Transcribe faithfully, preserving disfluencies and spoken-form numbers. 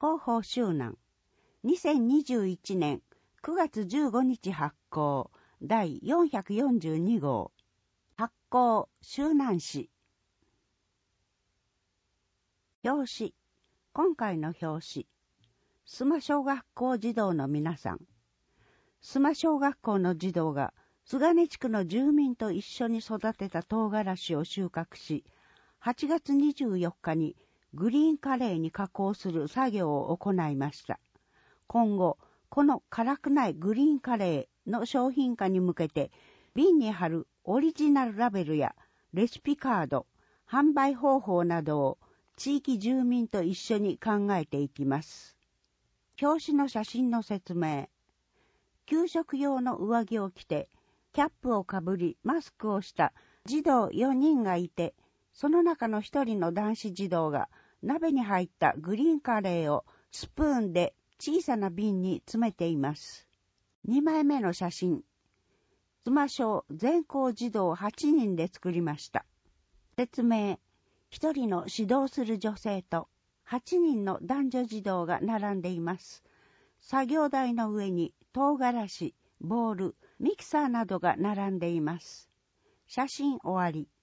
広報周南。にせんにじゅういちねんくがつじゅうごにち発行。だいよんひゃくよんじゅうにごう。発行、周南市。表紙。今回の表紙。須磨小学校児童の皆さん。須磨小学校の児童が、菅根地区の住民と一緒に育てた唐辛子を収穫し、はちがつにじゅうよっかにグリーンカレーに加工する作業を行いました。今後、この辛くないグリーンカレーの商品化に向けて、瓶に貼るオリジナルラベルやレシピカード、販売方法などを地域住民と一緒に考えていきます。表紙の写真の説明。給食用の上着を着て、キャップをかぶりマスクをした児童よにんがいて、その中の一人の男子児童が鍋に入ったグリーンカレーをスプーンで小さな瓶に詰めています。にまいめの写真。須磨小全校児童はちにんで作りました。説明。一人の指導する女性とはちにんの男女児童が並んでいます。作業台の上に唐辛子、ボール、ミキサーなどが並んでいます。写真終わり。